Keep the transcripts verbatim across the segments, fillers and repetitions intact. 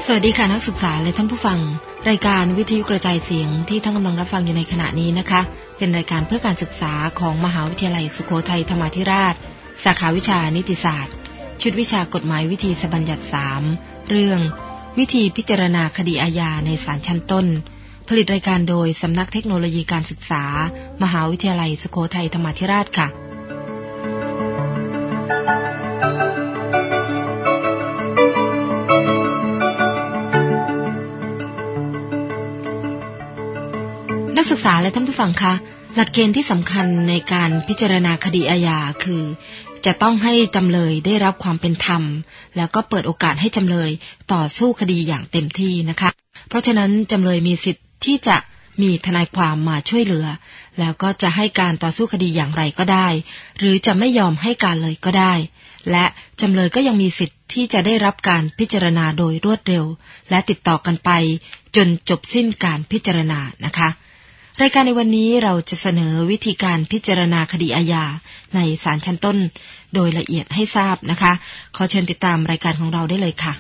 สวัสดีค่ะนักศึกษาและท่านผู้ฟังรายการวิทยุกระจายเสียงที่ท่านกำลังรับฟังอยู่ในขณะนี้นะคะเป็นรายการเพื่อการศึกษาของมหาวิทยาลัยสุโขทัยธรรมาธิราชสาขาวิชานิติศาสตร์ชุดวิชากฎหมายวิธีบัญญัติสามเรื่องวิธีพิจารณาคดีอาญาในศาลชั้นต้นผลิตรายการโดยสำนักเทคโนโลยีการศึกษามหาวิทยาลัยสุโขทัยธรรมาธิราชค่ะนักศึกษาและท่านผู้ฟังคะหลักเกณฑ์ที่สำคัญในการพิจารณาคดีอาญาคือจะต้องให้จำเลยได้รับความเป็นธรรมแล้วก็เปิดโอกาสให้จำเลยต่อสู้คดีอย่างเต็มที่นะคะเพราะฉะนั้นจำเลยมีสิทธิ์ที่จะมีทนายความมาช่วยเหลือแล้วก็จะให้การต่อสู้คดีอย่างไรก็ได้หรือจะไม่ยอมให้การเลยก็ได้และจำเลยก็ยังมีสิทธิ์ที่จะได้รับการพิจารณาโดยรวดเร็วและติดต่อกันไปจนจบสิ้นการพิจารณานะคะรายการในวันนี้เราจะเสนอวิธีการพิจารณาคดีอาญาในศาลชั้นต้นโดยละเอียดให้ทราบนะคะขอเชิญติดตามรายการของเราได้เลยค่ะ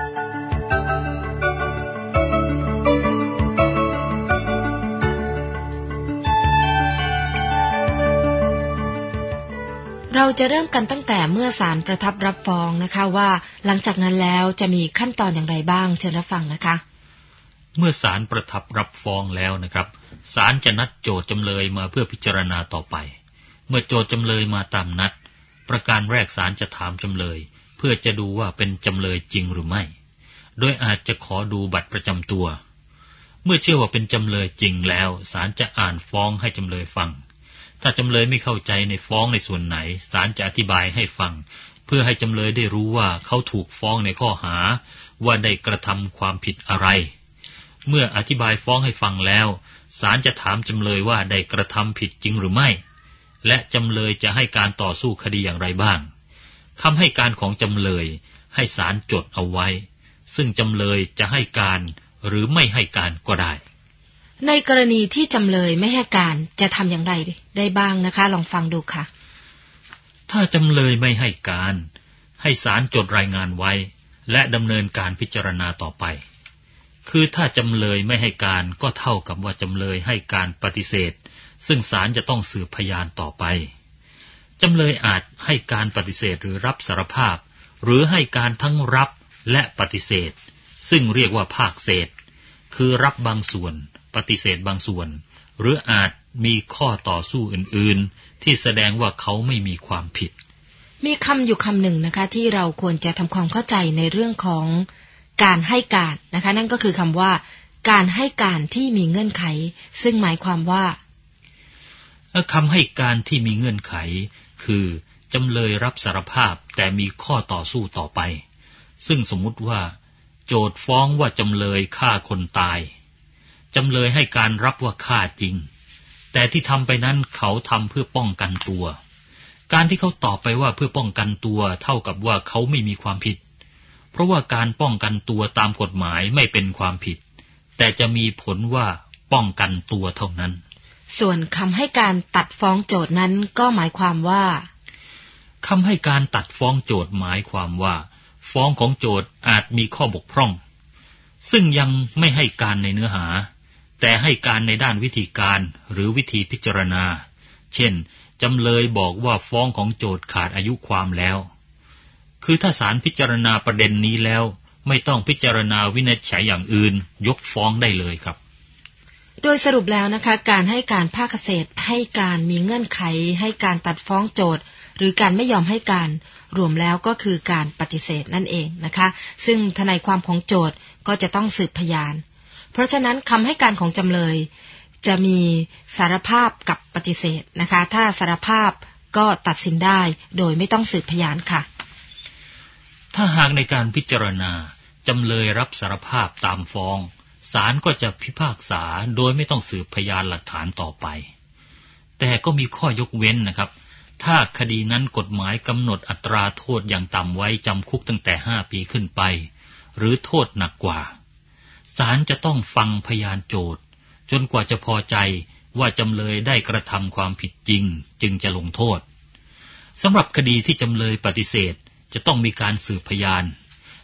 เราจะเริ่มกันตั้งแต่เมื่อศาลประทับรับฟ้องนะคะว่าหลังจากนั้นแล้วจะมีขั้นตอนอย่างไรบ้างเชิญรับฟังนะคะเมื่อศาลประทับรับฟ้องแล้วนะครับศาลจะนัดโจทก์จำเลยมาเพื่อพิจารณาต่อไปเมื่อโจทก์จำเลยมาตามนัดประการแรกศาลจะถามจำเลยเพื่อจะดูว่าเป็นจำเลยจริงหรือไม่โดยอาจจะขอดูบัตรประจำตัวเมื่อเชื่อว่าเป็นจำเลยจริงแล้วศาลจะอ่านฟ้องให้จำเลยฟังถ้าจำเลยไม่เข้าใจในฟ้องในส่วนไหนศาลจะอธิบายให้ฟังเพื่อให้จำเลยได้รู้ว่าเขาถูกฟ้องในข้อหาว่าได้กระทำความผิดอะไรเมื่ออธิบายฟ้องให้ฟังแล้วศาลจะถามจำเลยว่าได้กระทำผิดจริงหรือไม่และจำเลยจะให้การต่อสู้คดีอย่างไรบ้างคำให้การของจำเลยให้ศาลจดเอาไว้ซึ่งจำเลยจะให้การหรือไม่ให้การก็ได้ในกรณีที่จำเลยไม่ให้การจะทำอย่างไรได้บ้างนะคะลองฟังดูค่ะถ้าจำเลยไม่ให้การให้ศาลจดรายงานไว้และดำเนินการพิจารณาต่อไปคือถ้าจำเลยไม่ให้การก็เท่ากับว่าจำเลยให้การปฏิเสธซึ่งศาลจะต้องสืบพยานต่อไปจำเลยอาจให้การปฏิเสธหรือรับสารภาพหรือให้การทั้งรับและปฏิเสธซึ่งเรียกว่าภาคเศษคือรับบางส่วนปฏิเสธบางส่วนหรืออาจมีข้อต่อสู้อื่นๆที่แสดงว่าเขาไม่มีความผิดมีคำอยู่คำหนึ่งนะคะที่เราควรจะทำความเข้าใจในเรื่องของการให้การนะคะนั่นก็คือคำว่าการให้การที่มีเงื่อนไขซึ่งหมายความว่าคำให้การที่มีเงื่อนไขคือจำเลยรับสารภาพแต่มีข้อต่อสู้ต่อไปซึ่งสมมุติว่าโจทก์ฟ้องว่าจำเลยฆ่าคนตายจำเลยให้การรับว่าฆ่าจริงแต่ที่ทำไปนั้นเขาทำเพื่อป้องกันตัวการที่เขาตอบไปว่าเพื่อป้องกันตัวเท่ากับว่าเขาไม่มีความผิดเพราะว่าการป้องกันตัวตามกฎหมายไม่เป็นความผิดแต่จะมีผลว่าป้องกันตัวเท่านั้นส่วนคำให้การตัดฟ้องโจทก์นั้นก็หมายความว่าคำให้การตัดฟ้องโจทก์หมายความว่าฟ้องของโจทก์อาจมีข้อบกพร่องซึ่งยังไม่ให้การในเนื้อหาแต่ให้การในด้านวิธีการหรือวิธีพิจารณาเช่นจำเลยบอกว่าฟ้องของโจทก์ขาดอายุความแล้วคือถ้าศาลพิจารณาประเด็นนี้แล้วไม่ต้องพิจารณาวินิจฉัยอย่างอื่นยกฟ้องได้เลยครับโดยสรุปแล้วนะคะการให้การภาคเศษให้การมีเงื่อนไขให้การตัดฟ้องโจทก์หรือการไม่ยอมให้การรวมแล้วก็คือการปฏิเสธนั่นเองนะคะซึ่งทนายความของโจทก์ก็จะต้องสืบพยานเพราะฉะนั้นคำให้การของจำเลยจะมีสารภาพกับปฏิเสธนะคะถ้าสารภาพก็ตัดสินได้โดยไม่ต้องสืบพยานค่ะถ้าหากในการพิจารณาจำเลยรับสารภาพตามฟ้องศาลก็จะพิพากษาโดยไม่ต้องสืบพยานหลักฐานต่อไปแต่ก็มีข้อยกเว้นนะครับถ้าคดีนั้นกฎหมายกำหนดอัตราโทษอย่างต่ำไว้จำคุกตั้งแต่ห้าปีขึ้นไปหรือโทษหนักกว่าศาลจะต้องฟังพยานโจทก์จนกว่าจะพอใจว่าจำเลยได้กระทำความผิดจริงจึงจะลงโทษสำหรับคดีที่จำเลยปฏิเสธจะต้องมีการสืบพยาน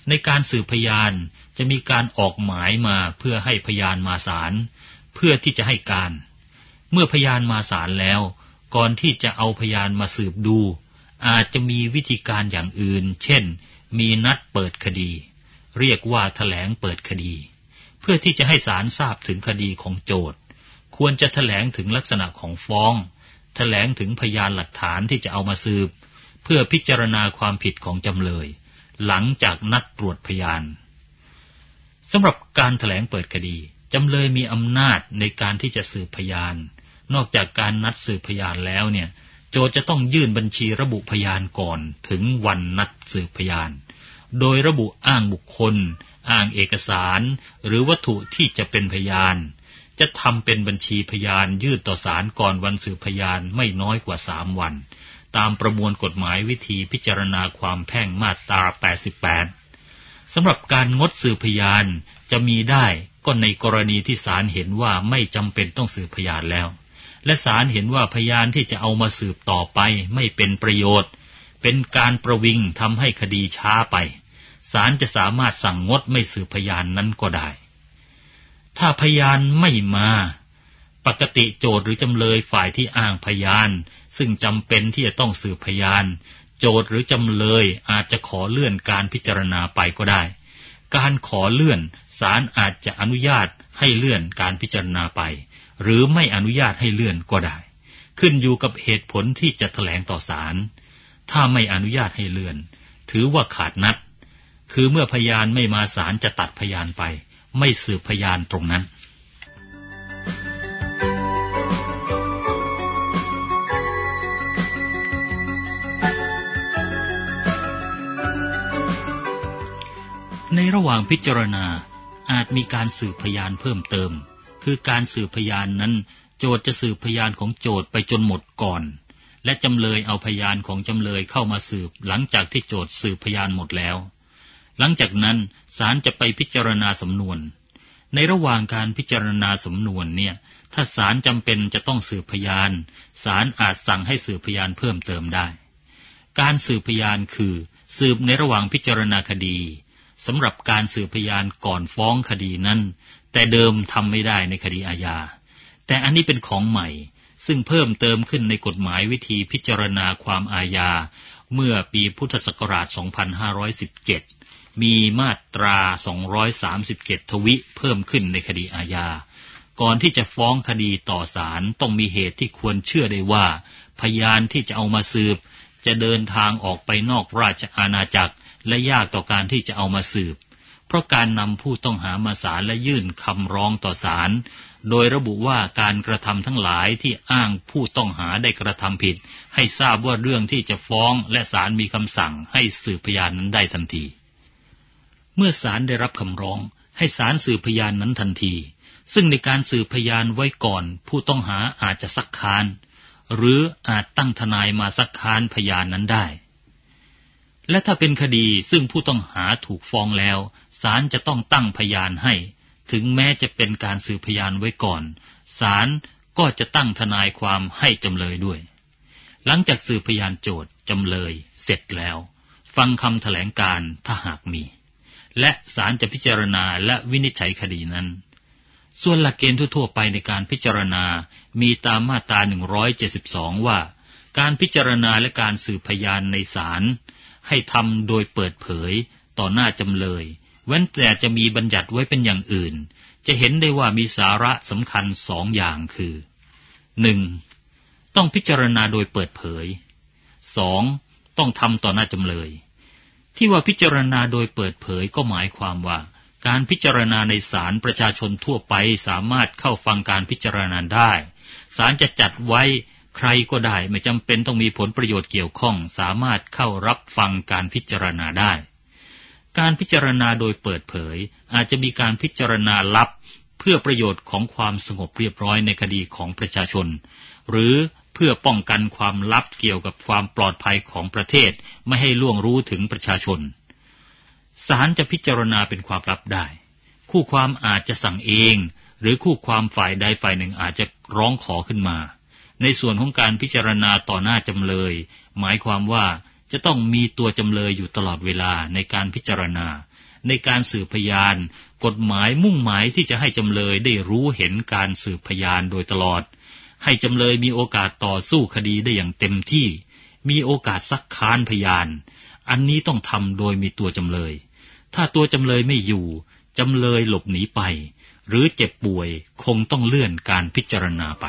ในการสืบพยานจะมีการออกหมายมาเพื่อให้พยานมาศาลเพื่อที่จะให้การเมื่อพยานมาศาลแล้วก่อนที่จะเอาพยานมาสืบดูอาจจะมีวิธีการอย่างอื่นเช่นมีนัดเปิดคดีเรียกว่าแถลงเปิดคดีเพื่อที่จะให้ศาลทราบถึงคดีของโจทก์ควรจะแถลงถึงลักษณะของฟ้องแถลงถึงพยานหลักฐานที่จะเอามาสืบเพื่อพิจารณาความผิดของจำเลยหลังจากนัดตรวจพยานสำหรับการแถลงเปิดคดีจำเลยมีอำนาจในการที่จะสืบพยานนอกจากการนัดสืบพยานแล้วเนี่ยโจทก์จะต้องยื่นบัญชีระบุพยานก่อนถึงวันนัดสืบพยานโดยระบุอ้างบุคคลอ้างเอกสารหรือวัตถุที่จะเป็นพยานจะทำเป็นบัญชีพยานยื่นต่อศาลก่อนวันสืบพยานไม่น้อยกว่าสามวันตามประมวลกฎหมายวิธีพิจารณาความแพ่งมาตราแปดสิบแปดสำหรับการงดสืบพยานจะมีได้ก็ในกรณีที่ศาลเห็นว่าไม่จำเป็นต้องสืบพยานแล้วและศาลเห็นว่าพยานที่จะเอามาสืบต่อไปไม่เป็นประโยชน์เป็นการประวิงทำให้คดีช้าไปศาลจะสามารถสั่งงดไม่สืบพยานนั้นก็ได้ถ้าพยานไม่มาปกติโจทก์หรือจำเลยฝ่ายที่อ้างพยานซึ่งจำเป็นที่จะต้องสืบพยานโจทก์หรือจำเลยอาจจะขอเลื่อนการพิจารณาไปก็ได้การขอเลื่อนศาลอาจจะอนุญาตให้เลื่อนการพิจารณาไปหรือไม่อนุญาตให้เลื่อนก็ได้ขึ้นอยู่กับเหตุผลที่จะแถลงต่อศาลถ้าไม่อนุญาตให้เลื่อนถือว่าขาดนัดคือเมื่อพยานไม่มาศาลจะตัดพยานไปไม่สืบพยานตรงนั้นในระหว่างพิจารณาอาจมีการสืบพยานเพิ่มเติมคือการสืบพยานนั้นโจทก์จะสืบพยานของโจทก์ไปจนหมดก่อนและจำเลยเอาพยานของจำเลยเข้ามาสืบหลังจากที่โจทก์สืบพยานหมดแล้วหลังจากนั้นศาลจะไปพิจารณาสำนวนในระหว่างการพิจารณาสำนวนเนี่ยถ้าศาลจำเป็นจะต้องสืบพยานศาลอาจสั่งให้สืบพยานเพิ่มเติมได้การสืบพยานคือสืบในระหว่างพิจารณาคดีสำหรับการสืบพยานก่อนฟ้องคดีนั้นแต่เดิมทำไม่ได้ในคดีอาญาแต่อันนี้เป็นของใหม่ซึ่งเพิ่มเติมขึ้นในกฎหมายวิธีพิจารณาความอาญาเมื่อปีพุทธศักราชสองพันห้าร้อยสิบเจ็ดมีมาตราสองร้อยสามสิบเจ็ดทวิเพิ่มขึ้นในคดีอาญาก่อนที่จะฟ้องคดีต่อศาลต้องมีเหตุที่ควรเชื่อได้ว่าพยานที่จะเอามาสืบจะเดินทางออกไปนอกราชอาณาจักรและยากต่อการที่จะเอามาสืบเพราะการนำผู้ต้องหามาศาลและยื่นคำร้องต่อศาลโดยระบุว่าการกระทำทั้งหลายที่อ้างผู้ต้องหาได้กระทำผิดให้ทราบว่าเรื่องที่จะฟ้องและศาลมีคำสั่งให้สืบพยานนั้นได้ทันทีเมื่อศาลได้รับคำร้องให้ศาลสืบพยานนั้นทันทีซึ่งในการสืบพยานไว้ก่อนผู้ต้องหาอาจจะซักค้านหรืออาจตั้งทนายมาซักค้านพยานนั้นได้และถ้าเป็นคดีซึ่งผู้ต้องหาถูกฟ้องแล้วศาลจะต้องตั้งพยานให้ถึงแม้จะเป็นการสืบพยานไว้ก่อนศาลก็จะตั้งทนายความให้จำเลยด้วยหลังจากสืบพยานโจทก์จำเลยเสร็จแล้วฟังคำแถลงการณ์ถ้าหากมีและศาลจะพิจารณาและวินิจฉัยคดีนั้นส่วนหลักเกณฑ์ทั่วๆไปในการพิจารณามีตามมาตราหนึ่งร้อยเจ็ดสิบสองว่าการพิจารณาและการสืบพยานในศาลให้ทำโดยเปิดเผยต่อหน้าจำเลยเว้นแต่จะมีบัญญัติไว้เป็นอย่างอื่นจะเห็นได้ว่ามีสาระสำคัญสองอย่างคือ หนึ่ง ต้องพิจารณาโดยเปิดเผย สอง ต้องทำต่อหน้าจำเลยที่ว่าพิจารณาโดยเปิดเผยก็หมายความว่าการพิจารณาในศาลประชาชนทั่วไปสามารถเข้าฟังการพิจารณาได้ศาลจะจัดไว้ใครก็ได้ไม่จำเป็นต้องมีผลประโยชน์เกี่ยวข้องสามารถเข้ารับฟังการพิจารณาได้การพิจารณาโดยเปิดเผยอาจจะมีการพิจารณาลับเพื่อประโยชน์ของความสงบเรียบร้อยในคดีของประชาชนหรือเพื่อป้องกันความลับเกี่ยวกับความปลอดภัยของประเทศไม่ให้ล่วงรู้ถึงประชาชนศาลจะพิจารณาเป็นความลับได้คู่ความอาจจะสั่งเองหรือคู่ความฝ่ายใดฝ่ายหนึ่งอาจจะร้องขอขึ้นมาในส่วนของการพิจารณาต่อหน้าจำเลยหมายความว่าจะต้องมีตัวจำเลยอยู่ตลอดเวลาในการพิจารณาในการสืบพยานกฎหมายมุ่งหมายที่จะให้จำเลยได้รู้เห็นการสืบพยานโดยตลอดให้จำเลยมีโอกาสต่อสู้คดีได้อย่างเต็มที่มีโอกาสซักค้านพยานอันนี้ต้องทำโดยมีตัวจำเลยถ้าตัวจำเลยไม่อยู่จำเลยหลบหนีไปหรือเจ็บป่วยคงต้องเลื่อนการพิจารณาไป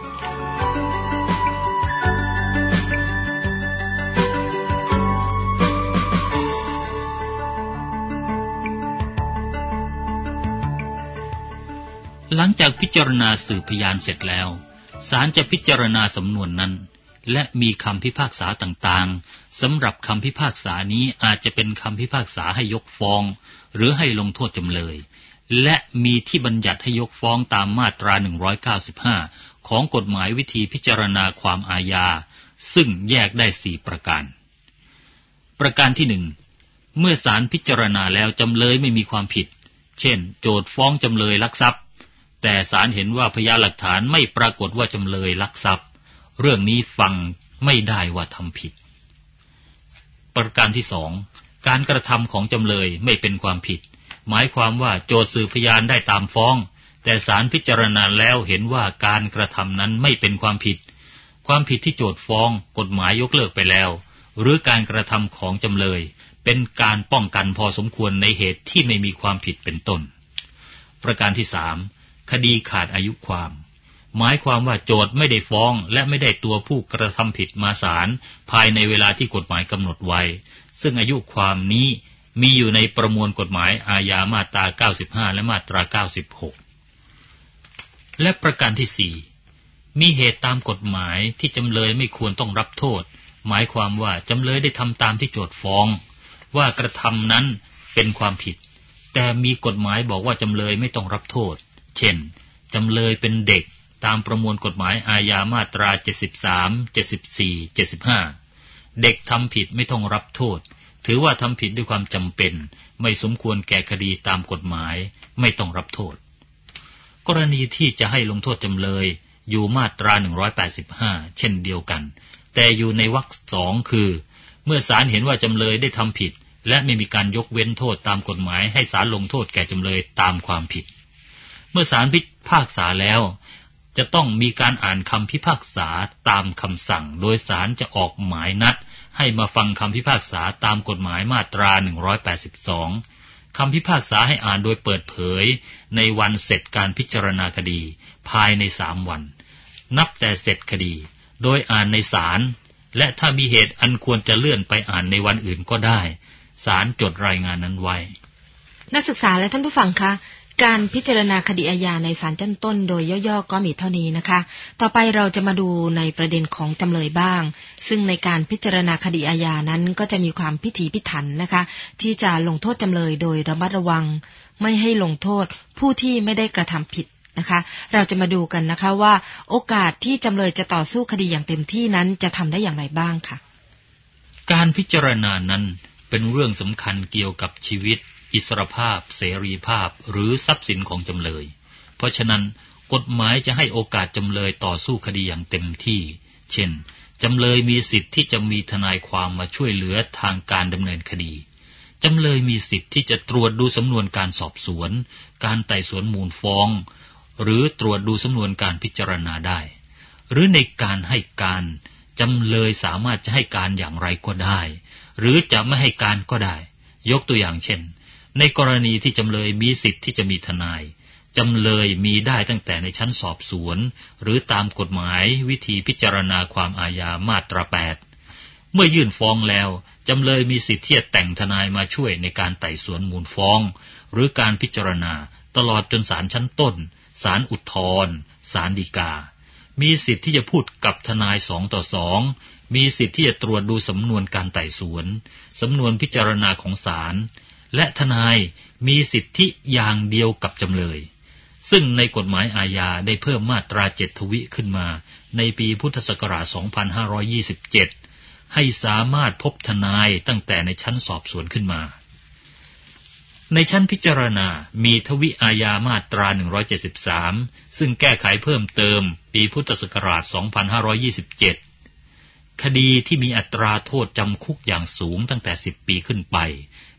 หลังจากพิจารณาสืบพยานเสร็จแล้วศาลจะพิจารณาสำนวนนั้นและมีคำพิพากษาต่างๆสำหรับคำพิพากษานี้อาจจะเป็นคำพิพากษาให้ยกฟ้องหรือให้ลงโทษจำเลยและมีที่บัญญัติให้ยกฟ้องตามมาตราหนึ่งร้อยเก้าสิบห้าของกฎหมายวิธีพิจารณาความอาญาซึ่งแยกได้สี่ประการประการที่หนึ่งเมื่อศาลพิจารณาแล้วจำเลยไม่มีความผิดเช่นโจทก์ฟ้องจำเลยลักทรัพย์แต่ศาลเห็นว่าพยานหลักฐานไม่ปรากฏว่าจำเลยลักทรัพย์เรื่องนี้ฟังไม่ได้ว่าทำผิดประการที่สองการกระทำของจำเลยไม่เป็นความผิดหมายความว่าโจทก์สืบพยานได้ตามฟ้องแต่ศาลพิจารณาแล้วเห็นว่าการกระทำนั้นไม่เป็นความผิดความผิดที่โจทก์ฟ้องกฎหมายยกเลิกไปแล้วหรือการกระทำของจำเลยเป็นการป้องกันพอสมควรในเหตุที่ไม่มีความผิดเป็นต้นประการที่สามคดีขาดอายุความหมายความว่าโจทก์ไม่ได้ฟ้องและไม่ได้ตัวผู้กระทำผิดมาศาลภายในเวลาที่กฎหมายกำหนดไว้ซึ่งอายุความนี้มีอยู่ในประมวลกฎหมายอาญามาตราเก้าสิบห้าและมาตราเก้าสิบหกและประการที่สี่มีเหตุตามกฎหมายที่จำเลยไม่ควรต้องรับโทษหมายความว่าจำเลยได้ทำตามที่โจทก์ฟ้องว่ากระทำนั้นเป็นความผิดแต่มีกฎหมายบอกว่าจำเลยไม่ต้องรับโทษเช่นจำเลยเป็นเด็กตามประมวลกฎหมายอาญามาตราเจ็ดสิบสาม เจ็ดสิบสี่ เจ็ดสิบห้าเด็กทำผิดไม่ต้องรับโทษถือว่าทำผิดด้วยความจำเป็นไม่สมควรแก่คดีตามกฎหมายไม่ต้องรับโทษกรณีที่จะให้ลงโทษจำเลยอยู่มาตราหนึ่งร้อยแปดสิบห้าเช่นเดียวกันแต่อยู่ในวรรคสองคือเมื่อศาลเห็นว่าจำเลยได้ทำผิดและไม่มีการยกเว้นโทษตามกฎหมายให้ศาลลงโทษแก่จำเลยตามความผิดเมื่อศาลพิพากษาแล้วจะต้องมีการอ่านคำพิพากษาตามคำสั่งโดยศาลจะออกหมายนัดให้มาฟังคำพิพากษาตามกฎหมายมาตราหนึ่งร้อยแปดสิบสองคำพิพากษาให้อ่านโดยเปิดเผยในวันเสร็จการพิจารณาคดีภายในสามวันนับแต่เสร็จคดีโดยอ่านในศาลและถ้ามีเหตุอันควรจะเลื่อนไปอ่านในวันอื่นก็ได้ศาลจดรายงานนั้นไว้นักศึกษาและท่านผู้ฟังคะการพิจารณาคดีอาญาในศาลชั้นต้นโดยย่อๆก็มีเท่านี้นะคะต่อไปเราจะมาดูในประเด็นของจำเลยบ้างซึ่งในการพิจารณาคดีอาญานั้นก็จะมีความพิถีพิถันนะคะที่จะลงโทษจำเลยโดยระมัดระวังไม่ให้ลงโทษผู้ที่ไม่ได้กระทำผิดนะคะเราจะมาดูกันนะคะว่าโอกาสที่จำเลยจะต่อสู้คดีอย่างเต็มที่นั้นจะทำได้อย่างไรบ้างค่ะการพิจารณานั้นเป็นเรื่องสำคัญเกี่ยวกับชีวิตอิสรภาพเสรีภาพหรือทรัพย์สินของจำเลยเพราะฉะนั้นกฎหมายจะให้โอกาสจำเลยต่อสู้คดีอย่างเต็มที่เช่นจำเลยมีสิทธิ์ที่จะมีทนายความมาช่วยเหลือทางการดำเนินคดีจำเลยมีสิทธิ์ที่จะตรวจดูสำนวนการสอบสวนการไต่สวนมูลฟ้องหรือตรวจดูสำนวนการพิจารณาได้หรือในการให้การจำเลยสามารถจะให้การอย่างไรก็ได้หรือจะไม่ให้การก็ได้ยกตัวอย่างเช่นในกรณีที่จำเลยมีสิทธิ์ที่จะมีทนายจำเลยมีได้ตั้งแต่ในชั้นสอบสวนหรือตามกฎหมายวิธีพิจารณาความอาญามาตราแปดเมื่อยื่นฟ้องแล้วจำเลยมีสิทธิ์ที่จะแต่งทนายมาช่วยในการไต่สวนมูลฟ้องหรือการพิจารณาตลอดจนศาลชั้นต้นศาลอุทธรณ์ศาลฎีกามีสิทธิ์ที่จะพูดกับทนายสองต่อสองมีสิทธิ์ที่จะตรวจดูสำนวนการไต่สวนสำนวนพิจารณาของศาลและทนายมีสิทธิอย่างเดียวกับจำเลยซึ่งในกฎหมายอาญาได้เพิ่มมาตราเจ็ดทวิขึ้นมาในปีพุทธศักราชสองพันห้าร้อยยี่สิบเจ็ดให้สามารถพบทนายตั้งแต่ในชั้นสอบสวนขึ้นมาในชั้นพิจารณามีทวิอาญามาตราหนึ่งร้อยเจ็ดสิบสามซึ่งแก้ไขเพิ่มเติมปีพุทธศักราชสองพันห้าร้อยยี่สิบเจ็ดคดีที่มีอัตราโทษจำคุกอย่างสูงตั้งแต่สิบปีขึ้นไป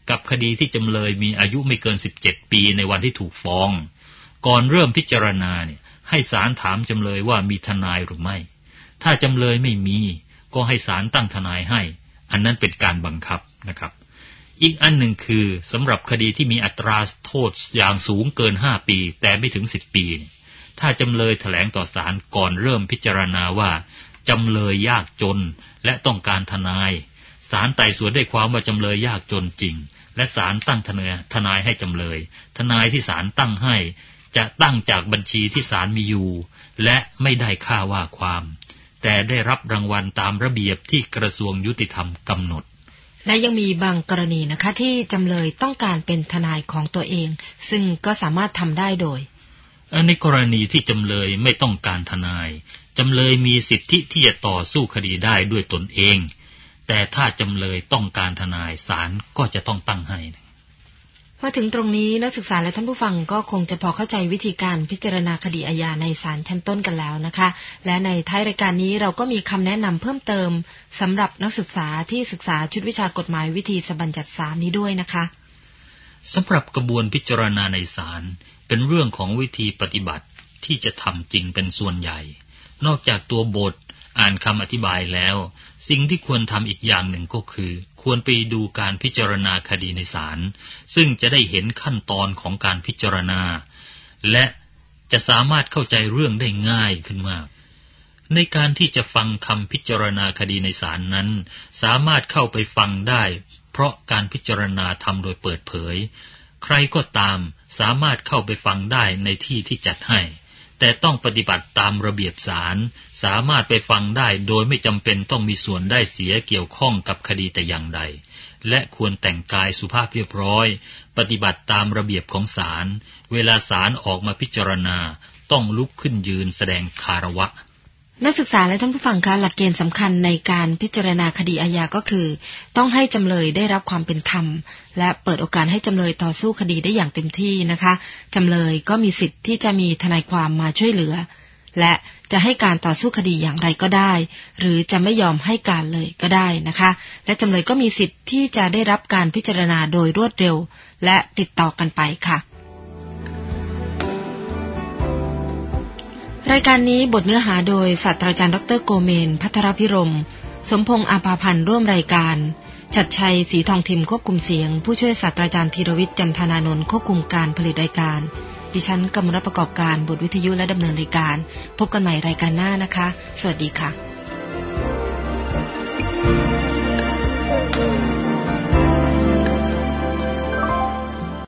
กับคดีที่จำเลยมีอายุไม่เกินสิบเจ็ดปีในวันที่ถูกฟ้องก่อนเริ่มพิจารณาเนี่ยให้ศาลถามจำเลยว่ามีทนายหรือไม่ถ้าจำเลยไม่มีก็ให้ศาลตั้งทนายให้อันนั้นเป็นการบังคับนะครับอีกอันหนึ่งคือสำหรับคดีที่มีอัตราโทษอย่างสูงเกินห้าปีแต่ไม่ถึงสิบปีถ้าจำเลยแถลงต่อศาลก่อนเริ่มพิจารณาว่าจำเลยยากจนและต้องการทนายศาลไต่สวนได้ความว่าจำเลยยากจนจริงและศาลตั้งทนายทนายให้จำเลยทนายที่ศาลตั้งให้จะตั้งจากบัญชีที่ศาลมีอยู่และไม่ได้ค่าว่าความแต่ได้รับรางวัลตามระเบียบที่กระทรวงยุติธรรมกำหนดและยังมีบางกรณีนะคะที่จำเลยต้องการเป็นทนายของตัวเองซึ่งก็สามารถทำได้โดยในกรณีที่จำเลยไม่ต้องการทนายจำเลยมีสิทธิที่จะต่อสู้คดีได้ด้วยตนเองแต่ถ้าจำเลยต้องการทนายศาลก็จะต้องตั้งให้มาถึงตรงนี้นักศึกษาและท่านผู้ฟังก็คงจะพอเข้าใจวิธีการพิจารณาคดีอาญาในศาลชั้นต้นกันแล้วนะคะและในท้ายรายการนี้เราก็มีคำแนะนำเพิ่มเติมสำหรับนักศึกษาที่ศึกษาชุดวิชากฎหมายวิธีสบัญญัติศาลนี้ด้วยนะคะสำหรับกระบวนพิจารณาในศาลเป็นเรื่องของวิธีปฏิบัติที่จะทำจริงเป็นส่วนใหญ่นอกจากตัวบทอ่านคำอธิบายแล้วสิ่งที่ควรทำอีกอย่างหนึ่งก็คือควรไปดูการพิจารณาคดีในศาลซึ่งจะได้เห็นขั้นตอนของการพิจารณาและจะสามารถเข้าใจเรื่องได้ง่ายขึ้นมากในการที่จะฟังคำพิจารณาคดีในศาลนั้นสามารถเข้าไปฟังได้เพราะการพิจารณาทำโดยเปิดเผยใครก็ตามสามารถเข้าไปฟังได้ในที่ที่จัดให้แต่ต้องปฏิบัติตามระเบียบศาลสามารถไปฟังได้โดยไม่จำเป็นต้องมีส่วนได้เสียเกี่ยวข้องกับคดีแต่อย่างใดและควรแต่งกายสุภาพเรียบร้อยปฏิบัติตามระเบียบของศาลเวลาศาลออกมาพิจารณาต้องลุกขึ้นยืนแสดงคารวะนักศึกษาและท่านผู้ฟังคะหลักเกณฑ์สำคัญในการพิจารณาคดีอาญาก็คือต้องให้จำเลยได้รับความเป็นธรรมและเปิดโอกาสให้จำเลยต่อสู้คดีได้อย่างเต็มที่นะคะจำเลยก็มีสิทธิ์ที่จะมีทนายความมาช่วยเหลือและจะให้การต่อสู้คดีอย่างไรก็ได้หรือจะไม่ยอมให้การเลยก็ได้นะคะและจำเลยก็มีสิทธิ์ที่จะได้รับการพิจารณาโดยรวดเร็วและติดต่อกันไปค่ะรายการนี้บทเนื้อหาโดยศาสตราจารย์ดรโกเมนภัทรพิรมสมพงษ์อาภาพันธ์ร่วมรายการชัดชัยศรีทองทิมควบคุมเสียงผู้ช่วยศาสตราจารย์ธีรวิทย์จันทนานนท์ควบคุมการผลิตรายการดิฉันกมลประกอบการบทวิทยุและดำเนินรายการพบกันใหม่รายการหน้านะคะสวัสดีค่ะ